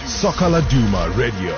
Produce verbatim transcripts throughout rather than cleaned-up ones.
Soccer Laduma Radio.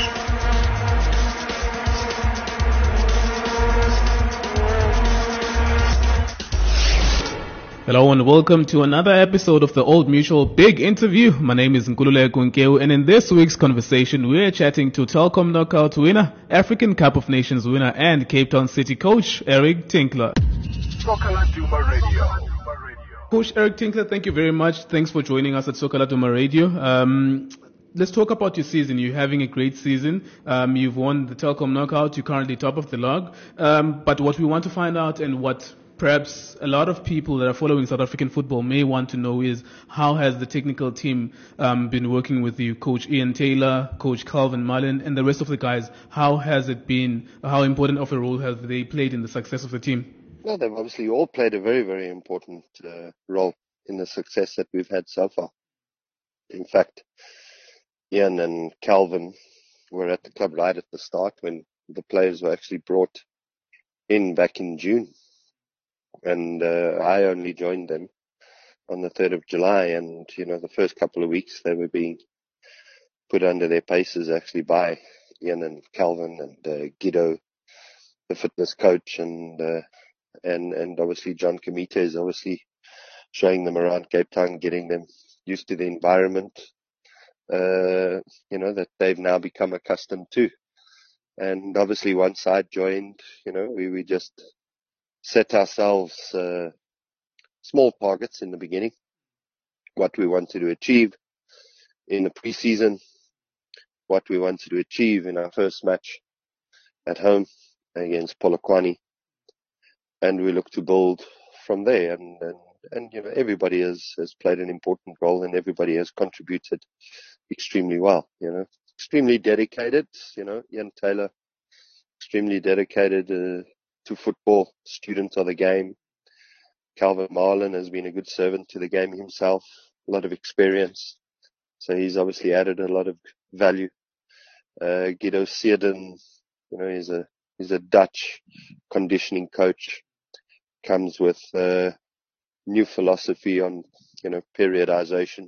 Hello and welcome to another episode of the Old Mutual Big Interview. My name is Nkululeko Nkeu, and in this week's conversation we're chatting to Telkom Knockout winner, African Cup of Nations winner and Cape Town City coach Eric Tinkler. Soccer Laduma Radio. Coach Eric Tinkler, thank you very much. Thanks for joining us at Soccer Laduma Radio. Um, let's talk about your season. You're having a great season. Um, you've won the Telkom Knockout. You're currently top of the log. Um, but what we want to find out and what perhaps a lot of people that are following South African football may want to know is how has the technical team um, been working with you, Coach Ian Taylor, Coach Calvin Mullen, and the rest of the guys? How has it been? How important of a role have they played in the success of the team? Well, they've obviously all played a very, very important uh, role in the success that we've had so far. In fact, Ian and Calvin were at the club right at the start when the players were actually brought in back in June. And uh, I only joined them on the third of July. And, you know, the first couple of weeks they were being put under their paces actually by Ian and Calvin and uh, Guido, the fitness coach, and uh, and and obviously John Kamita is obviously showing them around Cape Town, getting them used to the environment, uh, you know, that they've now become accustomed to. And obviously once I joined, you know, we, we just set ourselves uh, small targets in the beginning, what we wanted to achieve in the preseason, what we wanted to achieve in our first match at home against Polokwane, and we look to build from there. And, and, and you know, everybody has, has played an important role and everybody has contributed extremely well, you know, extremely dedicated, you know, Ian Taylor, extremely dedicated uh, to football, student of the game. Calvin Mullen has been a good servant to the game himself, a lot of experience. So he's obviously added a lot of value. Uh, Guido Seerden, you know, he's a, he's a Dutch conditioning coach, comes with uh, new philosophy on, you know, periodization.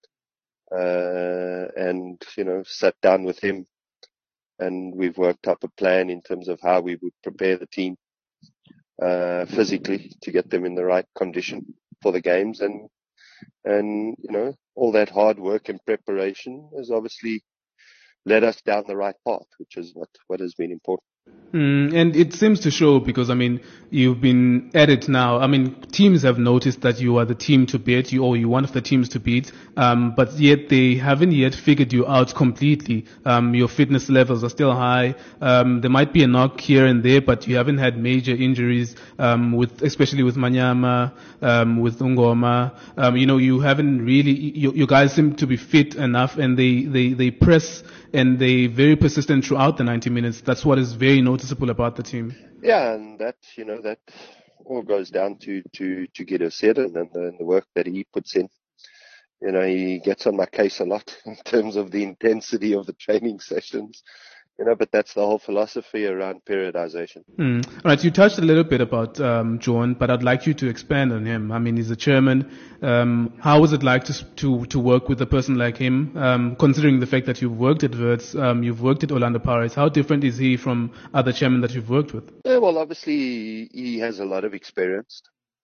Uh, and, you know, sat down with him and we've worked up a plan in terms of how we would prepare the team uh, physically to get them in the right condition for the games. And, and, you know, all that hard work and preparation has obviously led us down the right path, which is what, what has been important. Mm, and it seems to show because, I mean, you've been at it now. I mean, teams have noticed that you are the team to beat, you, or you're one of the teams to beat, um, but yet they haven't yet figured you out completely. Um, your fitness levels are still high. Um, there might be a knock here and there, but you haven't had major injuries, um, with, especially with Manyama, um, with Ungoma. Um, you know, you haven't really, you, you guys seem to be fit enough and they, they, they press and they very persistent throughout the ninety minutes. That's what is very noticeable about the team. Yeah, and that, you know, that all goes down to, to, to Guido Seerden and the, and the work that he puts in. You know, he gets on my case a lot in terms of the intensity of the training sessions. You know, but that's the whole philosophy around periodization. Mm. All right, you touched a little bit about um, John, but I'd like you to expand on him. I mean, he's a chairman. Um, how was it like to to to work with a person like him? Um, considering the fact that you've worked at Verts, um, you've worked at Orlando Pirates. How different is he from other chairmen that you've worked with? Yeah, well, obviously he has a lot of experience,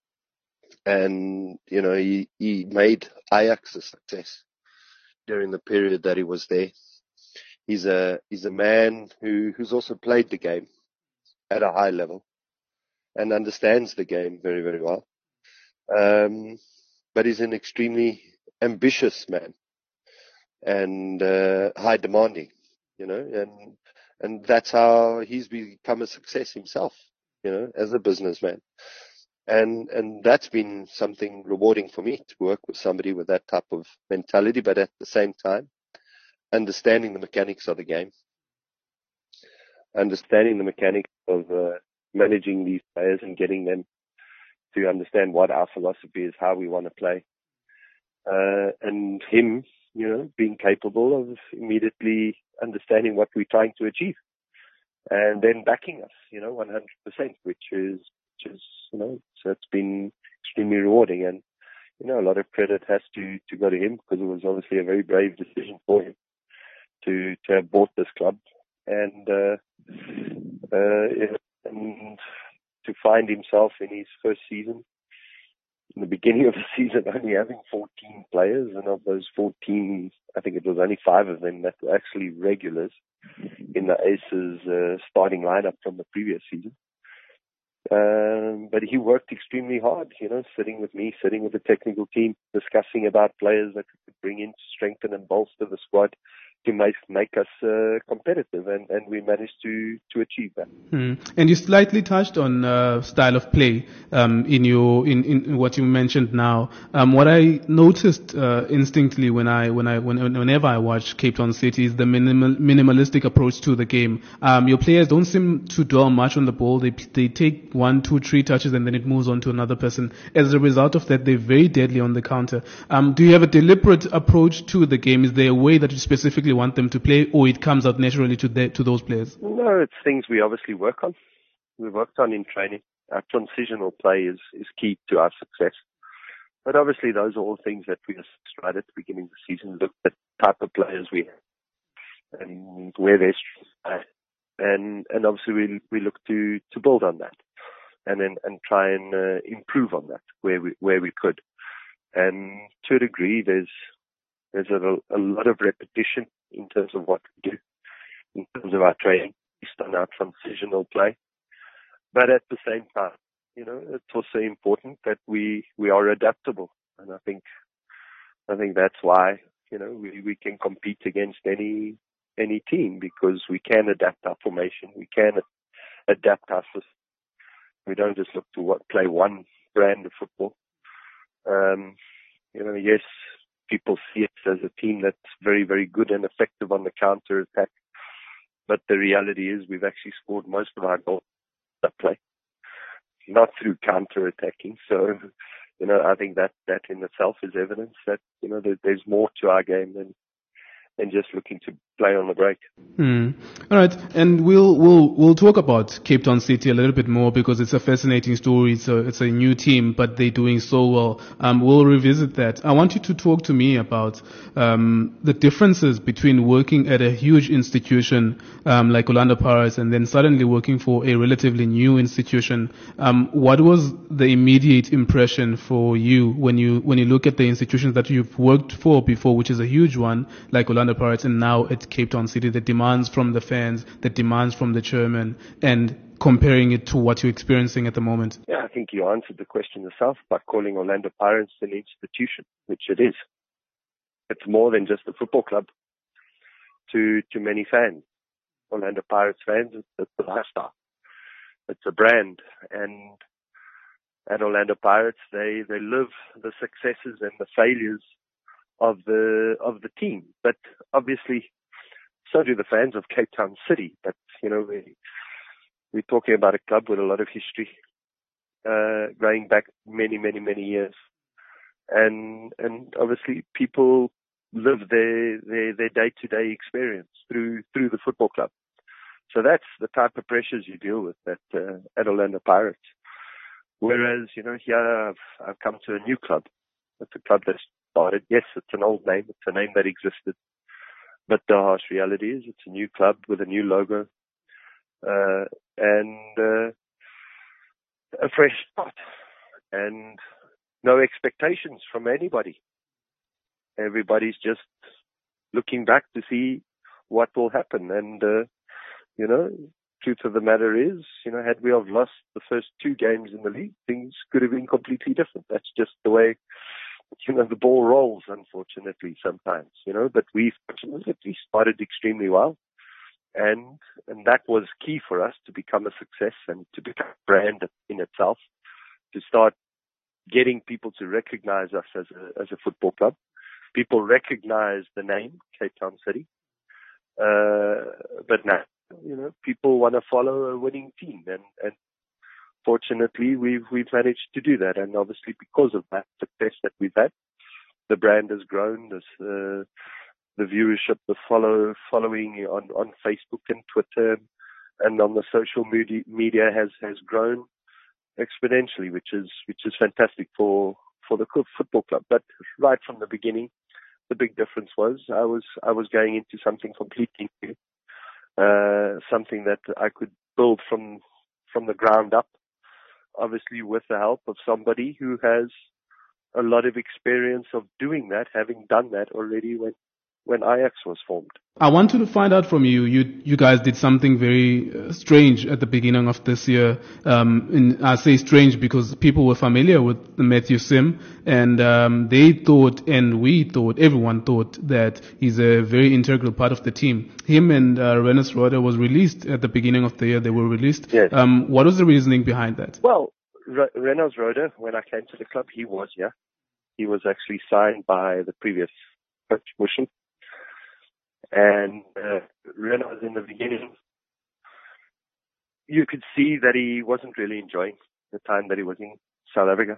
and you know, he he made Ajax a success during the period that he was there. He's a he's a man who, who's also played the game at a high level and understands the game very, very well. Um, but he's an extremely ambitious man and uh, high demanding, you know, and and that's how he's become a success himself, you know, as a businessman. And and that's been something rewarding for me to work with somebody with that type of mentality, but at the same time, understanding the mechanics of the game, understanding the mechanics of uh, managing these players and getting them to understand what our philosophy is, how we want to play. Uh, and him, you know, being capable of immediately understanding what we're trying to achieve and then backing us, you know, one hundred percent, which is, which is, you know, so it's been extremely rewarding. And, you know, a lot of credit has to, to go to him because it was obviously a very brave decision for him to, to have bought this club and, uh, uh, and to find himself in his first season, in the beginning of the season, only having fourteen players, and of those fourteen, I think it was only five of them that were actually regulars in the Aces uh, starting lineup from the previous season. Um, but he worked extremely hard, you know, sitting with me, sitting with the technical team, discussing about players that we could bring in to strengthen and bolster the squad to make make us uh, competitive, and, and we managed to, to achieve that. Hmm. And you slightly touched on uh, style of play um, in your in, in what you mentioned now. Um, what I noticed uh, instinctively when I when I when, whenever I watch Cape Town City is the minimal minimalistic approach to the game. Um, your players don't seem to dwell much on the ball. They they take one, two, three touches and then it moves on to another person. As a result of that, they're very deadly on the counter. Um, do you have a deliberate approach to the game? Is there a way that you specifically want them to play, or it comes out naturally to the, to those players? No, it's things we obviously work on. We worked on in training. Our transitional play is, is key to our success. But obviously those are all things that we assessed right at the beginning of the season, looked at the type of players we have and where their strengths are. And, and obviously we, we look to, to build on that and then, and try and uh, improve on that where we, where we could. And to a degree, there's, there's a, a lot of repetition in terms of what we do, in terms of our training, based on our transitional play. But at the same time, you know, it's also important that we, we are adaptable. And I think, I think that's why, you know, we, we can compete against any, any team, because we can adapt our formation. We can adapt our system. We don't just look to what, play one brand of football. Um, you know, yes, people see it as a team that's very, very good and effective on the counter attack. But the reality is we've actually scored most of our goals that play, not through counter attacking. So, you know, I think that, that in itself is evidence that, you know, there, there's more to our game than, than just looking to play on the break. Hmm. All right, and we'll we'll we'll talk about Cape Town City a little bit more because it's a fascinating story. It's a it's a new team, but they're doing so well. Um, we'll revisit that. I want you to talk to me about um, the differences between working at a huge institution um, like Orlando Pirates and then suddenly working for a relatively new institution. Um, what was the immediate impression for you when you when you look at the institutions that you've worked for before, which is a huge one like Orlando Pirates, and now at Cape Town City, the demands from the fans, the demands from the chairman, and comparing it to what you're experiencing at the moment? Yeah, I think you answered the question yourself by calling Orlando Pirates an institution, which it is. It's more than just a football club to to many fans. Orlando Pirates fans, it's, it's a lifestyle. It's a brand. And at Orlando Pirates, they, they live the successes and the failures of the of the team. But obviously, so do the fans of Cape Town City. But, you know, we, we're talking about a club with a lot of history, uh, going back many, many, many years. And, and obviously people live their, their, their day-to-day experience through, through the football club. So that's the type of pressures you deal with at, uh, at Orlando Pirates. Whereas, you know, here I've, I've come to a new club. It's a club that started. Yes, it's an old name. It's a name that existed. But the harsh reality is it's a new club with a new logo, uh, and, uh, a fresh start and no expectations from anybody. Everybody's just looking back to see what will happen. And, uh, you know, truth of the matter is, you know, had we have lost the first two games in the league, things could have been completely different. That's just the way, you know, the ball rolls, unfortunately, sometimes, you know, but we fortunately started extremely well. And, and that was key for us to become a success and to become a brand in itself, to start getting people to recognize us as a, as a football club. People recognize the name Cape Town City. Uh, but now, you know, people want to follow a winning team, and, and fortunately, we've we've managed to do that. And obviously, because of that success that we've had, the brand has grown. This, uh, the viewership, the follow following on, on Facebook and Twitter, and on the social media media has has grown exponentially, which is which is fantastic for for the football club. But right from the beginning, the big difference was I was I was going into something completely new, uh, something that I could build from from the ground up, obviously with the help of somebody who has a lot of experience of doing that, having done that already when when Ajax was formed. I wanted to find out from you, you you guys did something very uh, strange at the beginning of this year. Um, and I say strange because people were familiar with Matthew Sim, and um, they thought, and we thought, everyone thought that he's a very integral part of the team. Him and uh, Renus Roder was released at the beginning of the year. They were released. Yes. Um, what was the reasoning behind that? Well, R- Renus Roder, when I came to the club, he was, yeah. He was actually signed by the previous coach, Mushin. And uh, Renault in the beginning, you could see that he wasn't really enjoying the time that he was in South Africa.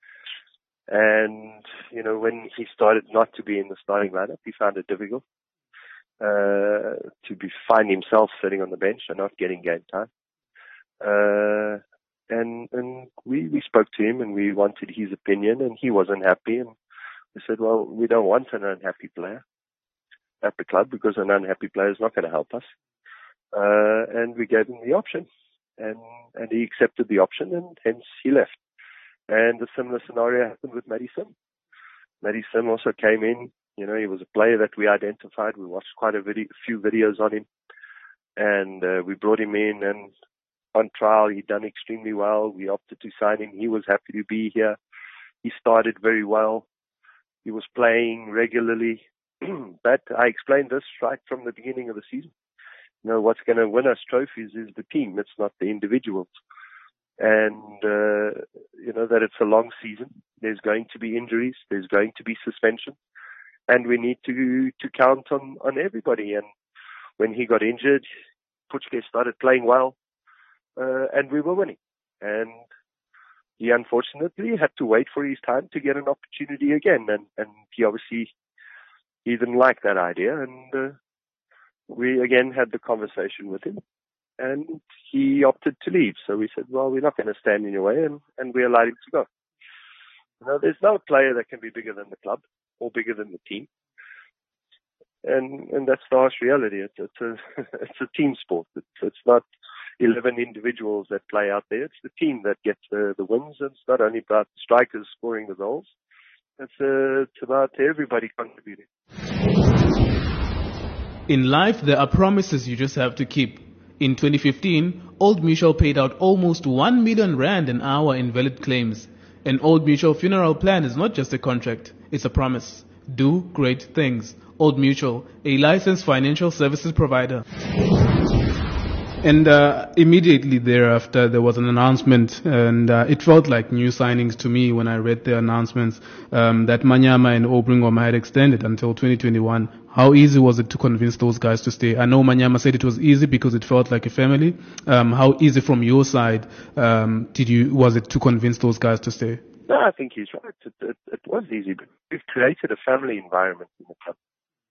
And, you know, when he started not to be in the starting lineup, he found it difficult uh, to be find himself sitting on the bench and not getting game time. Uh, and and we, we spoke to him and we wanted his opinion, and he wasn't happy. And we said, well, we don't want an unhappy player at the club because an unhappy player is not going to help us. Uh, and we gave him the option, and, and he accepted the option, and hence he left. And a similar scenario happened with Matty Sim. Matty Sim also came in. You know, he was a player that we identified. We watched quite a video, few videos on him, and uh, we brought him in, and on trial he'd done extremely well. We opted to sign him. He was happy to be here. He started very well. He was playing regularly. But I explained this right from the beginning of the season. You know, what's going to win us trophies is the team. It's not the individuals. And, uh, you know, that it's a long season. There's going to be injuries. There's going to be suspension. And we need to, to count on, on everybody. And when he got injured, Puchke started playing well, uh, and we were winning. And he unfortunately had to wait for his time to get an opportunity again. And, and he obviously... He didn't like that idea, and uh, we again had the conversation with him, and he opted to leave. So we said, well, we're not going to stand in your way, and, and we allowed him to go. You know, there's no player that can be bigger than the club or bigger than the team, and and that's the harsh reality. It's, it's a it's a team sport. It's, it's not eleven individuals that play out there. It's the team that gets the, the wins. And it's not only about the strikers scoring the goals. It's, uh, it's about everybody contributing. In life, there are promises you just have to keep. In twenty fifteen, Old Mutual paid out almost one million rand an hour in valid claims. An Old Mutual funeral plan is not just a contract, it's a promise. Do great things. Old Mutual, a licensed financial services provider. And uh, immediately thereafter, there was an announcement, and uh, it felt like new signings to me when I read the announcements um, that Manyama and Obringoma had extended until twenty twenty-one. How easy was it to convince those guys to stay? I know Manyama said it was easy because it felt like a family. Um, how easy from your side um, did you was it to convince those guys to stay? No, I think he's right. It, it, it was easy, but we've created a family environment in the club.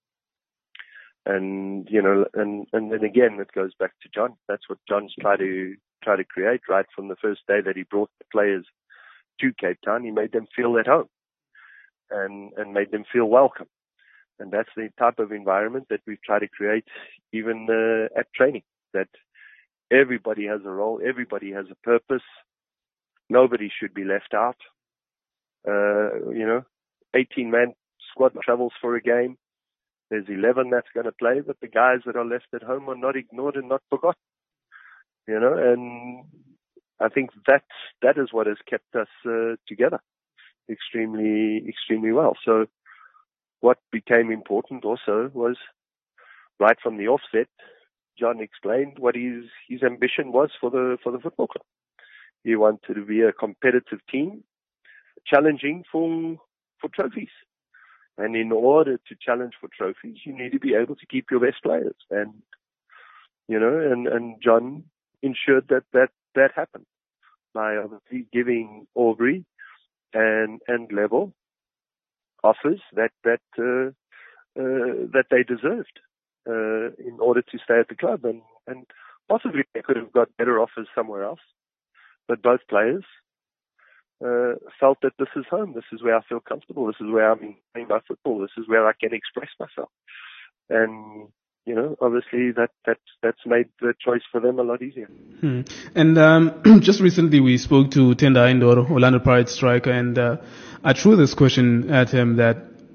And, you know, and, and then again, it goes back to John. That's what John's tried to, try to create right from the first day that he brought the players to Cape Town. He made them feel at home and, and made them feel welcome. And that's the type of environment that we've tried to create even uh, at training, that everybody has a role, everybody has a purpose. Nobody should be left out. Uh, you know, eighteen-man squad travels for a game. There's eleven that's going to play, but the guys that are left at home are not ignored and not forgotten. You know, and I think that that is what has kept us uh, together extremely, extremely well. So what became important also was right from the offset, John explained what his his ambition was for the for the football club. He wanted to be a competitive team, challenging for for trophies. And in order to challenge for trophies, you need to be able to keep your best players. And, you know, and, and John ensured that that, that happened by obviously giving Aubrey and, and Level offers that, that, uh, uh, that they deserved, uh, in order to stay at the club. And, and possibly they could have got better offers somewhere else. But both players uh, felt that this is home. This is where I feel comfortable. This is where I'm playing my football. This is where I can express myself. And, you know, obviously that, that, that's made the choice for them a lot easier. Hmm. And um, just recently we spoke to Tendai Ndoro, Orlando Pirates striker, and uh, I threw this question at him that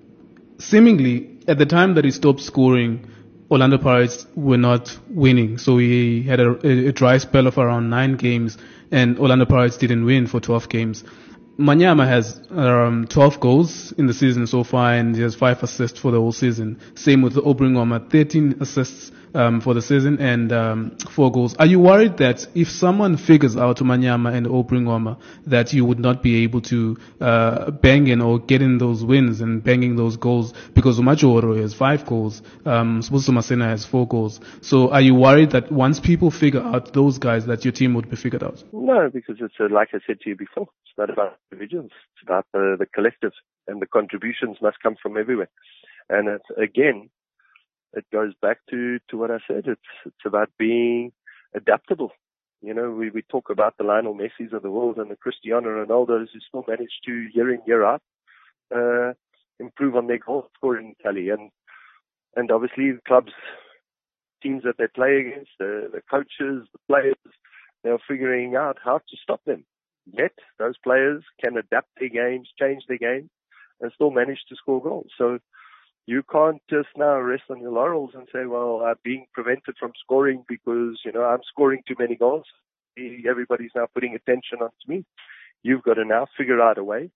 seemingly at the time that he stopped scoring, Orlando Pirates were not winning. So he had a, a dry spell of around nine games, and Orlando Pirates didn't win for twelve games. Manyama has um, twelve goals in the season so far, and he has five assists for the whole season. Same with Obringoma, thirteen assists um, for the season and um, four goals. Are you worried that if someone figures out Manyama and Obringoma, that you would not be able to uh, bang in or get in those wins and banging those goals? Because Umachoro has five goals, um, Spuso Masena has four goals. So are you worried that once people figure out those guys, that your team would be figured out? No, because it's uh, like I said to you before, it's not about individuals. It's about the, the collective, and the contributions must come from everywhere. And it's, again, it goes back to, to what I said. It's it's about being adaptable. You know, we, we talk about the Lionel Messis of the world and the Cristiano Ronaldos who still manage to, year in, year out, uh, improve on their goal scoring tally. And and obviously the clubs, teams that they play against, the, the coaches, the players, they're figuring out how to stop them. Yet those players can adapt their games, change their game, and still manage to score goals. So you can't just now rest on your laurels and say, well, I'm being prevented from scoring because, you know, I'm scoring too many goals. Everybody's now putting attention onto me. You've got to now figure out a way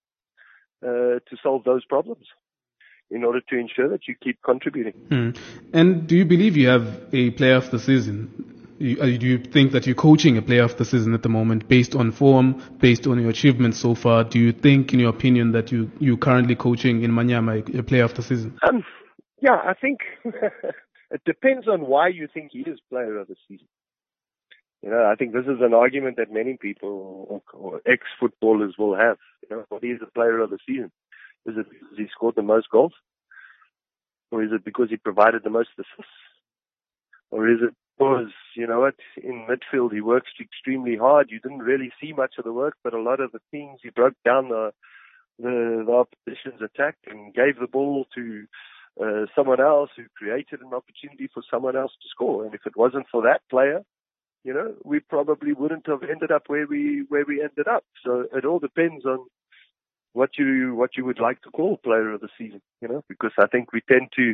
uh, to solve those problems in order to ensure that you keep contributing. Hmm. And do you believe you have a player of the season? You, uh, do you think that you're coaching a player of the season at the moment based on form, based on your achievements so far? Do you think, in your opinion, that you, you're currently coaching in Manyama a player of the season? Um, yeah, I think it depends on why you think he is player of the season. You know, I think this is an argument that many people or, or ex-footballers will have. You know, what is the player of the season? Is it because he scored the most goals? Or is it because he provided the most assists? Or is it because, you know what, in midfield he works extremely hard. You didn't really see much of the work, but a lot of the things he broke down the the, the opposition's attack and gave the ball to uh, someone else who created an opportunity for someone else to score. And if it wasn't for that player, you know, we probably wouldn't have ended up where we where we ended up. So it all depends on what you what you would like to call player of the season, you know, because I think we tend to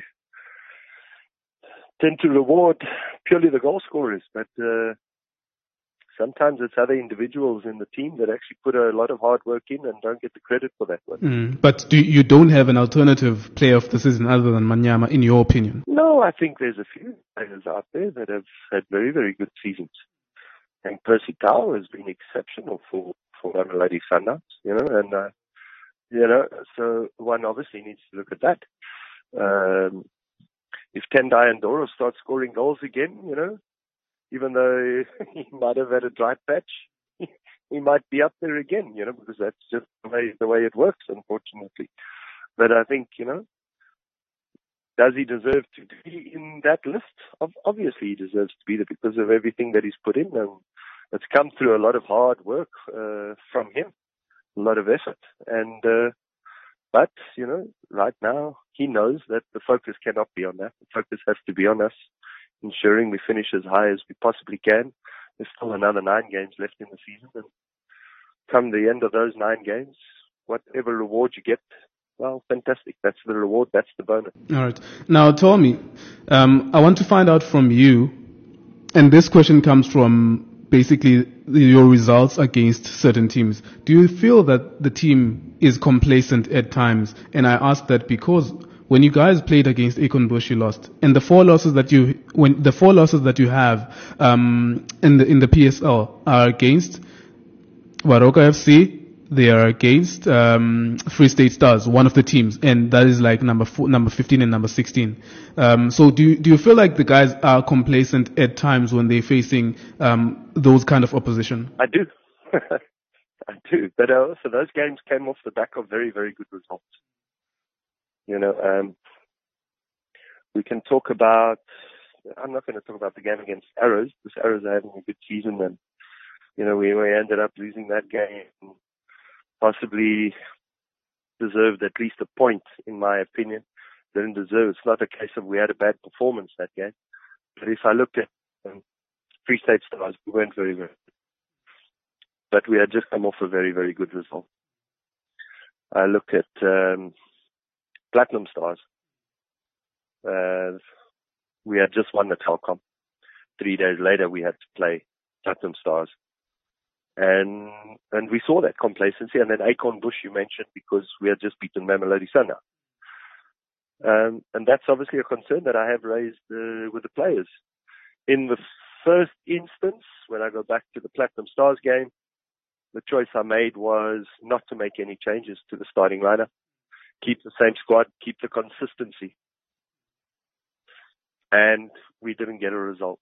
tend to reward purely the goal scorers, but uh, sometimes it's other individuals in the team that actually put a lot of hard work in and don't get the credit for that one. Mm. But do you don't have an alternative player of the season other than Manyama, in your opinion? No, I think there's a few players out there that have had very, very good seasons. And Percy Tau has been exceptional for, for Mamelodi Sundowns, you know, and, uh, you know, so one obviously needs to look at that. Um, if Tendai Ndoro starts scoring goals again, you know, even though he might have had a dry patch, he might be up there again, you know, because that's just the way, the way it works, unfortunately. But I think, you know, does he deserve to be in that list? Obviously he deserves to be there because of everything that he's put in, and it's come through a lot of hard work uh, from him, a lot of effort. And uh, but, you know, right now he knows that the focus cannot be on that. The focus has to be on us ensuring we finish as high as we possibly can. There's still another nine games left in the season, and come the end of those nine games, whatever reward you get, well, fantastic. That's the reward. That's the bonus. All right. Now, Tommy, um, I want to find out from you, and this question comes from basically your results against certain teams. Do you feel that the team is complacent at times? And I ask that because when you guys played against Ekenbush, you lost, and the four losses that you when the four losses that you have um, in the in the P S L are against Baroka F C. They are against um, Free State Stars, one of the teams, and that is like number four, number fifteen and number sixteen. Um, so do you, do you feel like the guys are complacent at times when they're facing um, those kind of opposition? I do. I do. But uh, so those games came off the back of very, very good results. You know, um, we can talk about, I'm not going to talk about the game against Arrows, because Arrows are having a good season, and, you know, we, we ended up losing that game possibly deserved at least a point, in my opinion. Didn't deserve. It's not a case of we had a bad performance that game. But if I looked at um, Free State Stars, we weren't very good. But we had just come off a very, very good result. I look at um, Platinum Stars. Uh, we had just won the Telkom. Three days later, we had to play Platinum Stars. And and we saw that complacency. And then Acorn Bush, you mentioned, because we had just beaten Mamelodi Sundowns. Um, and that's obviously a concern that I have raised uh, with the players. In the first instance, when I go back to the Platinum Stars game, the choice I made was not to make any changes to the starting lineup. Keep the same squad, keep the consistency. And we didn't get a result.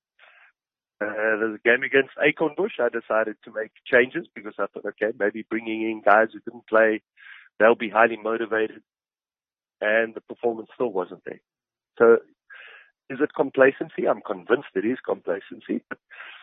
Uh, there's a game against Acorn Bush. I decided to make changes because I thought, okay, maybe bringing in guys who didn't play, they'll be highly motivated. And the performance still wasn't there. So is it complacency? I'm convinced it is complacency. But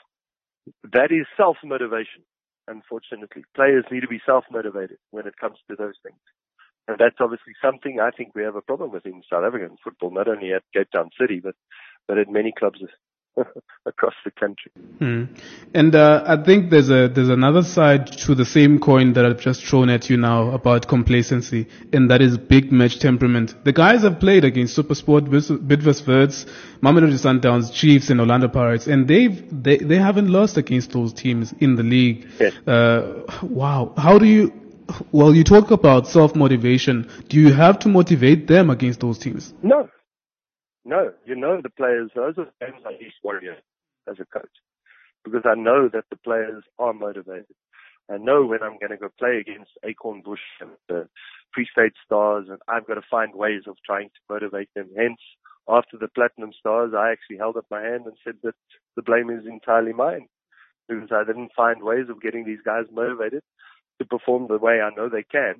that is self-motivation, unfortunately. Players need to be self-motivated when it comes to those things. And that's obviously something I think we have a problem with in South African football, not only at Cape Town City, but, but at many clubs across the country. Mm. And uh, I think there's a there's another side to the same coin that I've just thrown at you now about complacency, and that is big match temperament. The guys have played against SuperSport, Bidvest Wits, Mamelodi Sundowns, Chiefs, and Orlando Pirates, and they've they they haven't lost against those teams in the league. Yes. Uh, wow, how do you? Well, you talk about self-motivation. Do you have to motivate them against those teams? No. No, you know the players, those are games I used to worry as a coach because I know that the players are motivated. I know when I'm going to go play against Acorn Bush and the Free State Stars, and I've got to find ways of trying to motivate them. Hence, after the Platinum Stars, I actually held up my hand and said that the blame is entirely mine because I didn't find ways of getting these guys motivated to perform the way I know they can.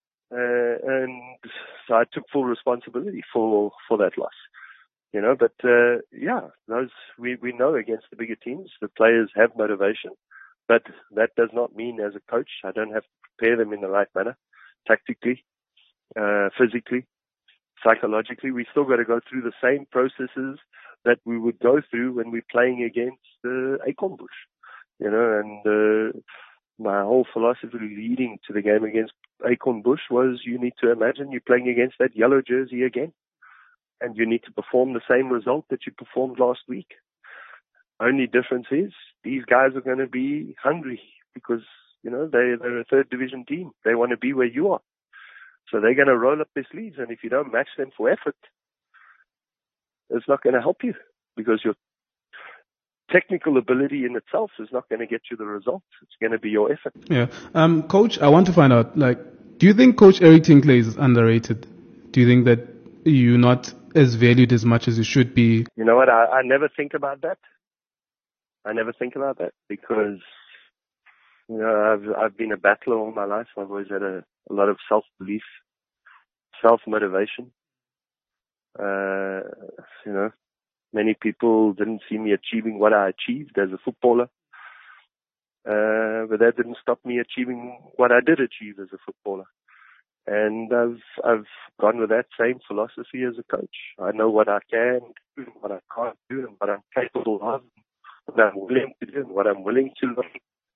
Uh, and so I took full responsibility for, for that loss. You know, but, uh, yeah, those, we, we know against the bigger teams, the players have motivation, but that does not mean as a coach, I don't have to prepare them in the right manner, tactically, uh, physically, psychologically. We still got to go through the same processes that we would go through when we're playing against, uh, Acorn Bush, you know, and, uh, my whole philosophy leading to the game against Acorn Bush was you need to imagine you're playing against that yellow jersey again. And you need to perform the same result that you performed last week. Only difference is these guys are going to be hungry because, you know, they, they're a third division team. They want to be where you are. So they're going to roll up their sleeves. And if you don't match them for effort, it's not going to help you because your technical ability in itself is not going to get you the results. It's going to be your effort. Yeah. Um, Coach, I want to find out, like, do you think Coach Eric Tinkler is underrated? Do you think that you're not as valued as much as you should be? You know what? I, I never think about that. I never think about that because, you know, I've I've been a battler all my life. I've always had a, a lot of self-belief, self-motivation. Uh, you know, many people didn't see me achieving what I achieved as a footballer. Uh, but that didn't stop me achieving what I did achieve as a footballer. And I've I've gone with that same philosophy as a coach. I know what I can do and what I can't do and what I'm capable of, what I'm willing to do and what I'm willing to learn.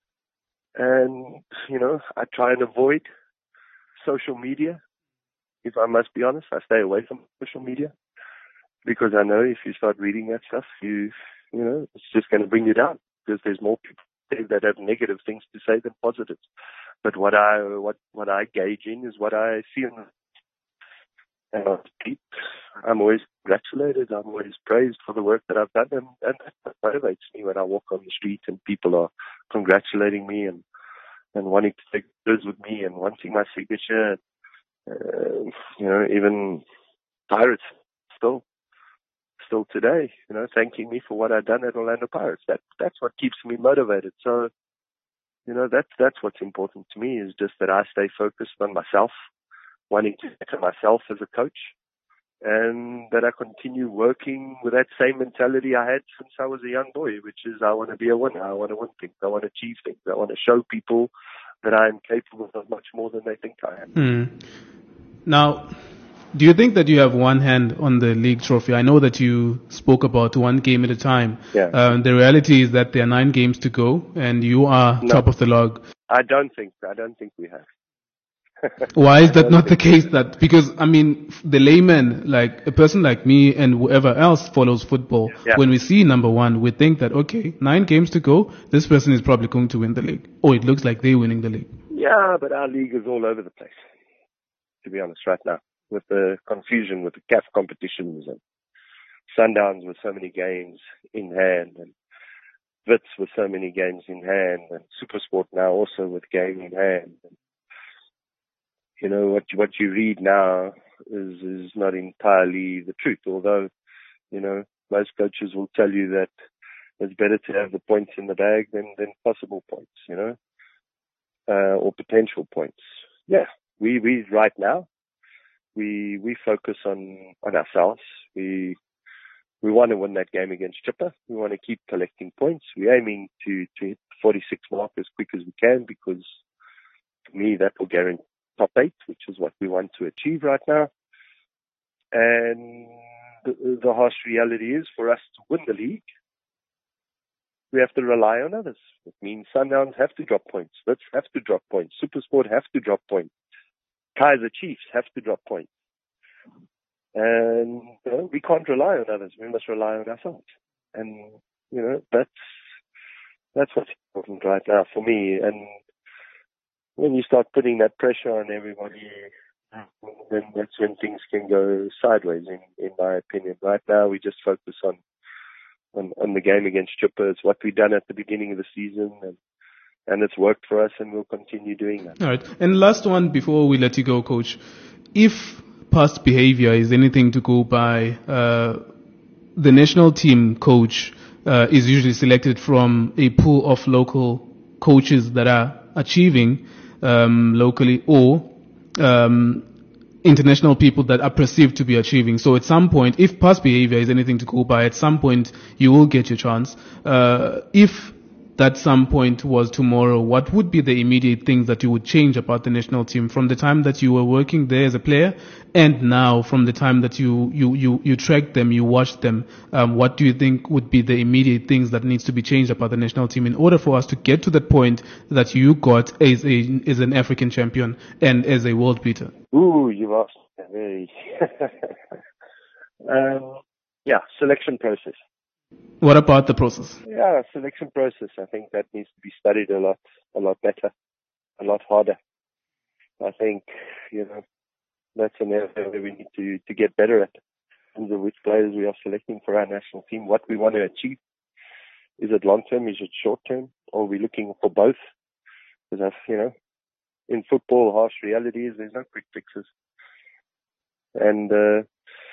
And, you know, I try and avoid social media. If I must be honest, I stay away from social media because I know if you start reading that stuff, you you know, it's just going to bring you down because there's more people that have negative things to say than positive. But what I what what I gauge in is what I see in and I'm always congratulated. I'm always praised for the work that I've done, and, and that motivates me when I walk on the street and people are congratulating me and and wanting to take photos with me and wanting my signature. Uh, you know, even Pirates still still today, you know, thanking me for what I've done at Orlando Pirates. That that's what keeps me motivated. So. You know, that's, that's what's important to me is just that I stay focused on myself, wanting to better myself as a coach, and that I continue working with that same mentality I had since I was a young boy, which is I want to be a winner. I want to win things. I want to achieve things. I want to show people that I am capable of much more than they think I am. Hmm. Now, do you think that you have one hand on the league trophy? I know that you spoke about one game at a time. Yeah. Um, the reality is that there are nine games to go, and you are No. top of the log. I don't think. I don't think we have. Why is I that don't not the think case? That because I mean, the layman, like a person like me and whoever else follows football, Yeah. when we see number one, we think that okay, nine games to go, this person is probably going to win the league, or it looks like they're winning the league. Yeah, but our league is all over the place, to be honest, right now, with the confusion with the C A F competitions and Sundowns with so many games in hand, and Wits with so many games in hand, and Supersport now also with game in hand. And, you know, what you, what you read now is, is not entirely the truth, although, you know, most coaches will tell you that it's better to have the points in the bag than, than possible points, you know, uh, or potential points. Yeah, we, we, right now, we, we focus on, on ourselves. We, we want to win that game against Chippa. We want to keep collecting points. We're aiming to, to hit the forty-six mark as quick as we can, because for me, that will guarantee top eight, which is what we want to achieve right now. And the, the harsh reality is, for us to win the league, we have to rely on others. It means Sundowns have to drop points. Wits have to drop points. Supersport have to drop points. Kaizer Chiefs have to drop points. And you know, we can't rely on others. We must rely on ourselves. And, you know, that's, that's what's important right now for me. And when you start putting that pressure on everybody, then that's when things can go sideways, in, in my opinion. Right now, we just focus on, on, on the game against Chippa. It's what we've done at the beginning of the season, and, and it's worked for us, and we'll continue doing that. All right. And last one before we let you go, Coach. If past behavior is anything to go by, uh, the national team coach uh, is usually selected from a pool of local coaches that are achieving um, locally, or um, international people that are perceived to be achieving. So at some point, if past behavior is anything to go by, at some point you will get your chance. Uh, if that some point was tomorrow, what would be the immediate things that you would change about the national team from the time that you were working there as a player, and now from the time that you you you, you tracked them, you watched them? Um, what do you think would be the immediate things that needs to be changed about the national team in order for us to get to the point that you got as a as an African champion and as a world beater? Ooh, you've asked a very um, yeah, selection process. What about the process? Yeah, selection process. I think that needs to be studied a lot, a lot better, a lot harder. I think, you know, that's an area where we need to, to get better at, in terms of which players we are selecting for our national team, what we want to achieve. Is it long term? Is it short term? Or are we looking for both? Because, you know, in football, harsh reality is there's no quick fixes. And, uh,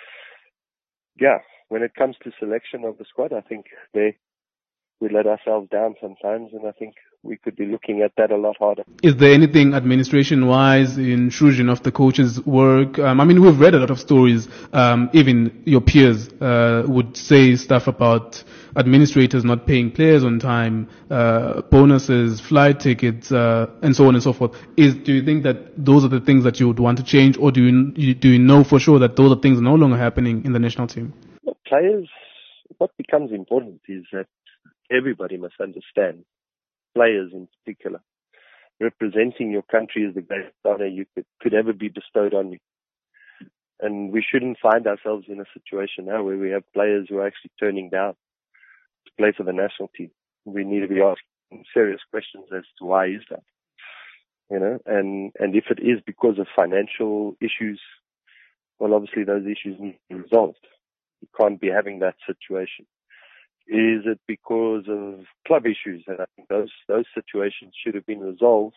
yeah, when it comes to selection of the squad, I think they we let ourselves down sometimes, and I think we could be looking at that a lot harder. Is there anything administration-wise, intrusion of the coach's work? Um, I mean, we've read a lot of stories. Um, even your peers uh, would say stuff about administrators not paying players on time, uh, bonuses, flight tickets, uh, and so on and so forth. Is do you think that those are the things that you would want to change, or do you, you do you know for sure that those are things no longer happening in the national team? The players, what becomes important is that everybody must understand, players in particular, representing your country is the greatest honor you could, could ever be bestowed on you. And we shouldn't find ourselves in a situation now where we have players who are actually turning down to play for the national team. We need to be asking serious questions as to why is that, you know, and, and if it is because of financial issues, well, obviously those issues need to be resolved. You can't be having that situation. Is it because of club issues? And I think those those situations should have been resolved.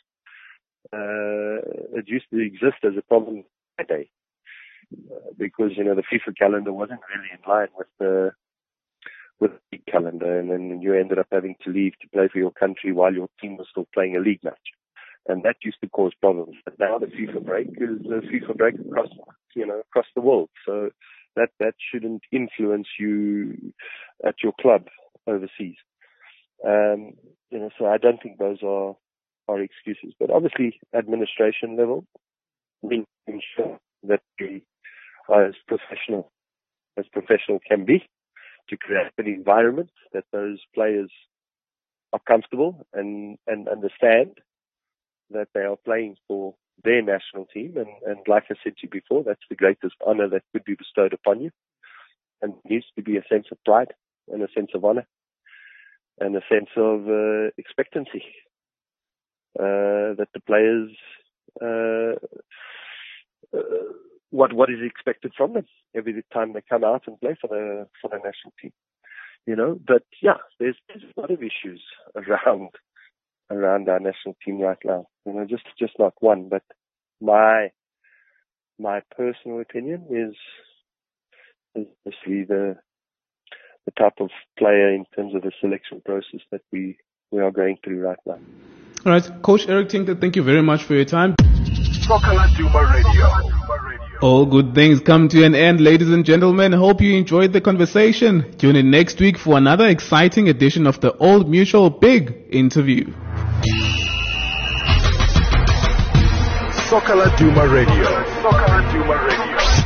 Uh, it used to exist as a problem that day uh, because you know the FIFA calendar wasn't really in line with the with the league calendar, and then you ended up having to leave to play for your country while your team was still playing a league match, and that used to cause problems. But now the FIFA break is a FIFA break across you know across the world, so. That that shouldn't influence you at your club overseas. Um, you know, so I don't think those are are excuses. But obviously, administration level, we ensure that we are as professional as professional can be to create an environment that those players are comfortable and, and understand that they are playing for their national team. And, and like I said to you before, that's the greatest honor that could be bestowed upon you. And there needs to be a sense of pride and a sense of honor and a sense of uh, expectancy uh, that the players, uh, uh, what what is expected from them every time they come out and play for the for the national team. You know, but yeah, there's, there's a lot of issues around around our national team right now. You know, just just not one, but my my personal opinion is is obviously the the type of player in terms of the selection process that we we are going through right now. All right, Coach Eric Tinker, thank you very much for your time. Soccer Laduma Radio. All good things come to an end, ladies and gentlemen. Hope you enjoyed the conversation. Tune in next week for another exciting edition of the Old Mutual Big Interview. Soccer Laduma Radio. Soccer Laduma Radio.